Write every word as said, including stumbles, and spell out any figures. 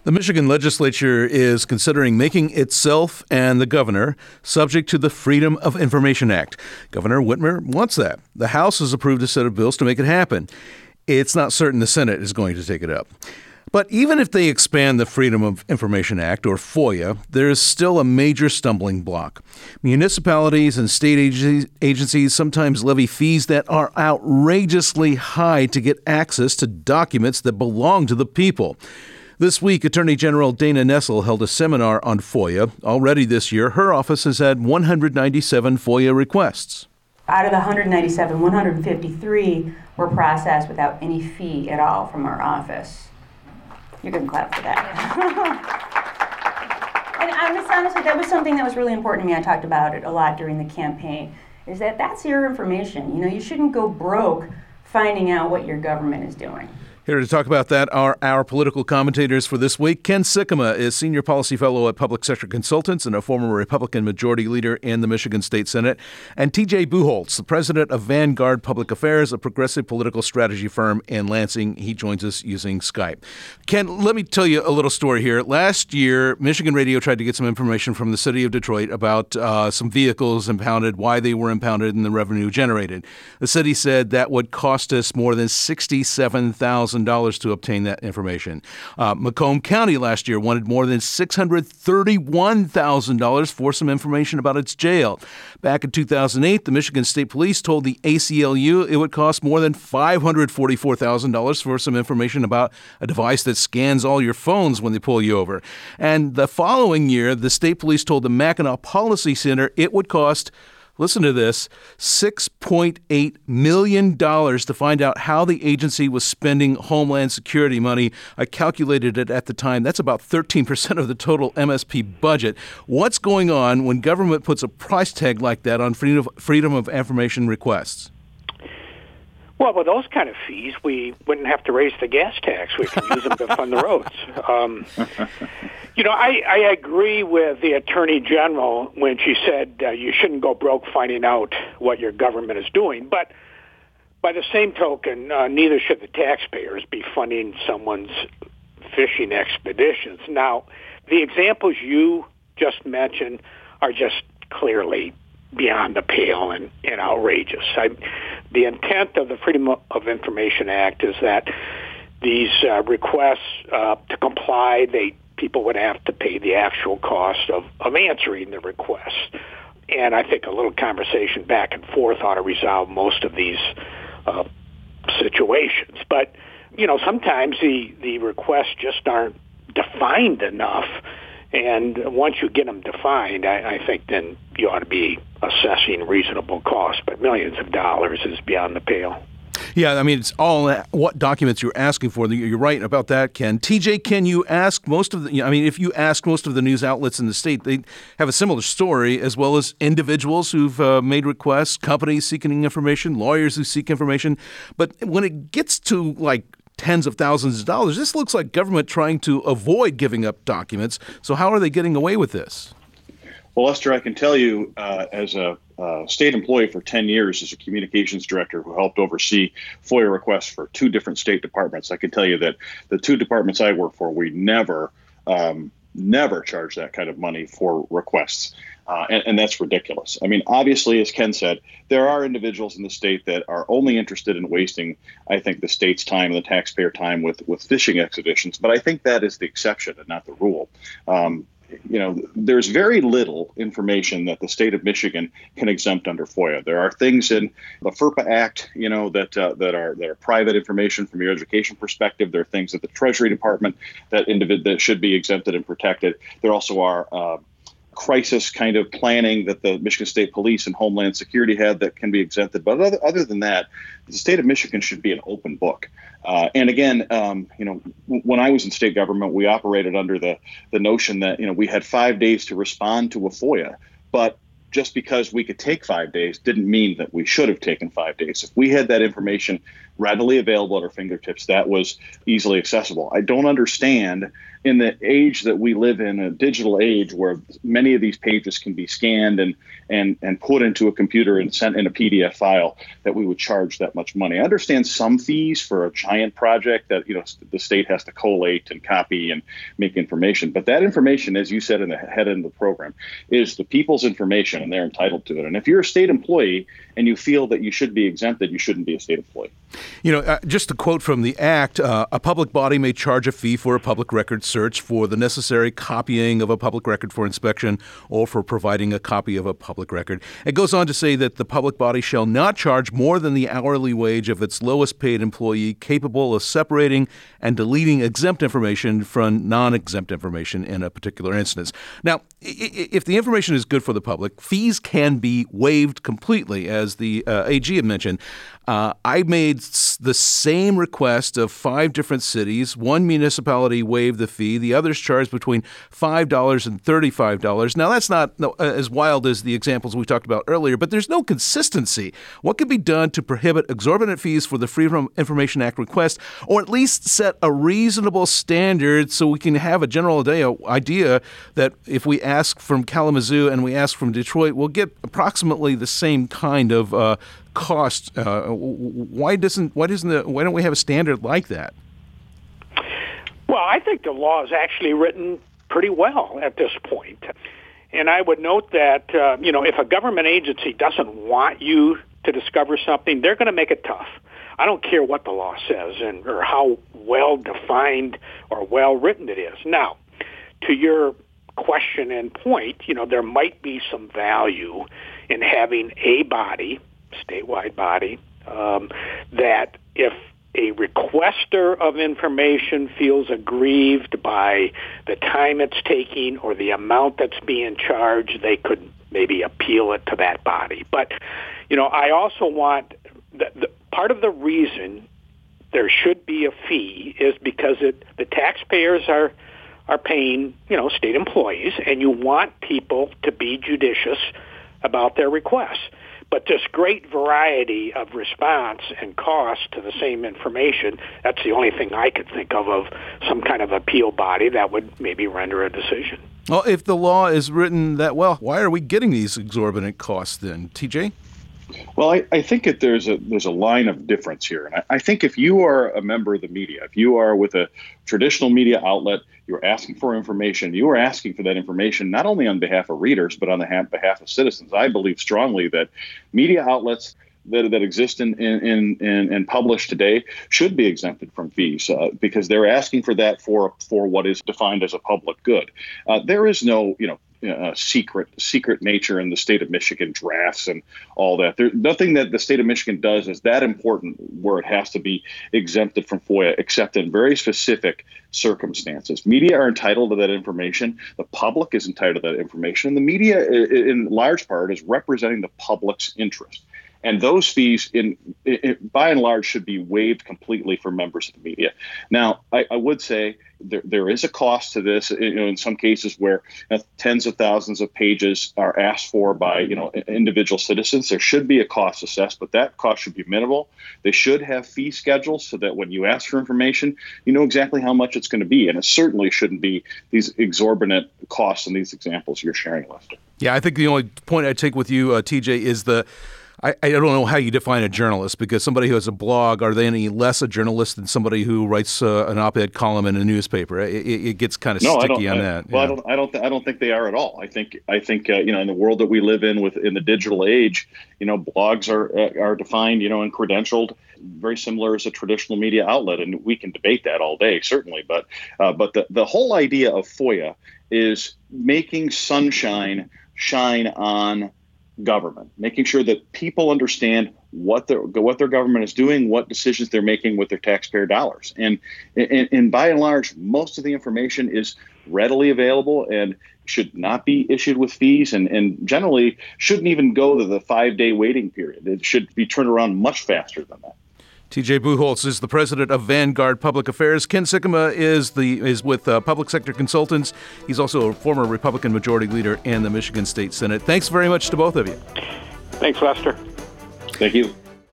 The Michigan legislature is considering making itself and the governor subject to the Freedom of Information Act. Governor Whitmer wants that. The House has approved a set of bills to make it happen. It's not certain the Senate is going to take it up. But even if they expand the Freedom of Information Act, or FOIA, there is still a major stumbling block. Municipalities and state agencies sometimes levy fees that are outrageously high to get access to documents that belong to the people. This week, Attorney General Dana Nessel held a seminar on FOIA. Already this year, her office has had one hundred ninety-seven FOIA requests. Out of the one hundred ninety-seven, one hundred fifty-three were processed without any fee at all from our office. You can clap for that. And I honestly, that was something that was really important to me. I talked about it a lot during the campaign, is that that's your information. You know, you shouldn't go broke finding out what your government is doing. Here to talk about that are our political commentators for this week. Ken Sikkema is Senior Policy Fellow at Public Sector Consultants and a former Republican Majority Leader in the Michigan State Senate. And T J Buchholz, the President of Vanguard Public Affairs, a progressive political strategy firm in Lansing. He joins us using Skype. Ken, let me tell you a little story here. Last year, Michigan Radio tried to get some information from the city of Detroit about uh, some vehicles impounded, why they were impounded, and the revenue generated. The city said that would cost us more than sixty-seven thousand dollars to obtain that information. Uh, Macomb County last year wanted more than six hundred thirty-one thousand dollars for some information about its jail. Back in two thousand eight, the Michigan State Police told the A C L U it would cost more than five hundred forty-four thousand dollars for some information about a device that scans all your phones when they pull you over. And the following year, the state police told the Mackinac Policy Center it would cost, listen to this, six point eight million dollars to find out how the agency was spending Homeland Security money. I calculated it at the time. That's about thirteen percent of the total M S P budget. What's going on when government puts a price tag like that on freedom of, freedom of information requests? Well, with those kind of fees, we wouldn't have to raise the gas tax. We can use them to fund the roads. Um, you know, I, I agree with the Attorney General when she said uh, you shouldn't go broke finding out what your government is doing. But by the same token, uh, neither should the taxpayers be funding someone's fishing expeditions. Now, the examples you just mentioned are just clearly beyond the pale and, and outrageous. I, the intent of the Freedom of Information Act is that these uh, requests uh, to comply, they people would have to pay the actual cost of, of answering the request. And I think a little conversation back and forth ought to resolve most of these uh, situations. But, you know, sometimes the, the requests just aren't defined enough. And once you get them defined, I, I think then you ought to be assessing reasonable costs. But millions of dollars is beyond the pale. Yeah, I mean, it's all what documents you're asking for. You're right about that, Ken. T J, can you ask most of the, I mean, if you ask most of the news outlets in the state, they have a similar story, as well as individuals who've uh, made requests, companies seeking information, lawyers who seek information. But when it gets to, like, tens of thousands of dollars, this looks like government trying to avoid giving up documents. So how are they getting away with this? Well, Lester, I can tell you, uh, as a uh, state employee for ten years as a communications director who helped oversee FOIA requests for two different state departments, I can tell you that the two departments I work for, we never, um, never charge that kind of money for requests. Uh, and, and that's ridiculous. I mean, obviously, as Ken said, there are individuals in the state that are only interested in wasting, I think, the state's time and the taxpayer time with, with fishing expeditions. But I think that is the exception and not the rule. Um, you know, there's very little information that the state of Michigan can exempt under FOIA. There are things in the FERPA Act, you know, that uh, that are that are private information from your education perspective. There are things at the Treasury Department that individ- that should be exempted and protected. There also are uh, crisis kind of planning that the Michigan State Police and Homeland Security had that can be exempted. But other, other than that, the state of Michigan should be an open book. Uh, and again, um, you know, w- when I was in state government, we operated under the the notion that, you know, we had five days to respond to a FOIA. But just because we could take five days didn't mean that we should have taken five days. If we had that information readily available at our fingertips, that was easily accessible. I don't understand in the age that we live in, a digital age where many of these pages can be scanned and and and put into a computer and sent in a P D F file, that we would charge that much money. I understand some fees for a giant project that, you know, the state has to collate and copy and make information. But that information, as you said in the head end of the program, is the people's information, and they're entitled to it. And if you're a state employee and you feel that you should be exempted, you shouldn't be a state employee. You know, uh, just a quote from the Act, uh, a public body may charge a fee for a public record search, for the necessary copying of a public record for inspection, or for providing a copy of a public record. It goes on to say that the public body shall not charge more than the hourly wage of its lowest paid employee, capable of separating and deleting exempt information from non-exempt information in a particular instance. Now, if the information is good for the public, fees can be waived completely, as the uh, A G had mentioned. Uh, I made the same request of five different cities. One municipality waived the fee. The others charged between five dollars and thirty-five dollars. Now, that's not no, as wild as the examples we talked about earlier, but there's no consistency. What can be done to prohibit exorbitant fees for the Freedom of Information Act request, or at least set a reasonable standard so we can have a general idea that if we ask from Kalamazoo and we ask from Detroit, we'll get approximately the same kind of uh, cost? Uh, why doesn't why doesn't the, why don't we have a standard like that? Well, I think the law is actually written pretty well at this point. And I would note that, uh, you know, if a government agency doesn't want you to discover something, they're going to make it tough. I don't care what the law says and or how well defined or well written it is. Now, to your question and point, you know, there might be some value in having a body, statewide body, um, that if a requester of information feels aggrieved by the time it's taking or the amount that's being charged, they could maybe appeal it to that body. But, you know, I also want the, the part of the reason there should be a fee is because it, the taxpayers are are paying, you know, state employees, and you want people to be judicious about their requests. But this great variety of response and cost to the same information, that's the only thing I could think of of some kind of appeal body that would maybe render a decision. Well, if the law is written that well, why are we getting these exorbitant costs then? T J? Well, I, I think that there's a there's a line of difference here. And I, I think if you are a member of the media, if you are with a traditional media outlet, you're asking for information, you are asking for that information not only on behalf of readers, but on the ha- behalf of citizens. I believe strongly that media outlets that, that exist in, in, in, and publish today should be exempted from fees uh, because they're asking for that for, for what is defined as a public good. Uh, there is no, you know, Uh, secret secret nature in the state of Michigan drafts and all that. There's nothing that the state of Michigan does is that important where it has to be exempted from FOIA, except in very specific circumstances. Media are entitled to that information. The public is entitled to that information. And the media, in large part, is representing the public's interest. And those fees, in, in by and large, should be waived completely for members of the media. Now, I, I would say there, there is a cost to this. You know, in some cases where you know, tens of thousands of pages are asked for by you know individual citizens, there should be a cost assessed, but that cost should be minimal. They should have fee schedules so that when you ask for information, you know exactly how much it's going to be, and it certainly shouldn't be these exorbitant costs in these examples you're sharing, Lester. Yeah, I think the only point I take with you, uh, T J, is the. I, I don't know how you define a journalist, because somebody who has a blog, are they any less a journalist than somebody who writes uh, an op-ed column in a newspaper? It, it gets kind of no, sticky I on I, that. Well, yeah. I don't. I don't. Th- I don't think they are at all. I think. I think. Uh, you know, in the world that we live in, with in the digital age, you know, blogs are uh, are defined, you know, and credentialed very similar as a traditional media outlet, and we can debate that all day, certainly. But uh, but the the whole idea of FOIA is making sunshine shine on government, making sure that people understand what their what their government is doing, what decisions they're making with their taxpayer dollars. And, and, and by and large, most of the information is readily available and should not be issued with fees, and, and generally shouldn't even go to the five-day waiting period. It should be turned around much faster than that. T J Buchholz is the president of Vanguard Public Affairs. Ken Sikkema is the is with uh, Public Sector Consultants. He's also a former Republican Majority Leader in the Michigan State Senate. Thanks very much to both of you. Thanks, Lester. Thank you.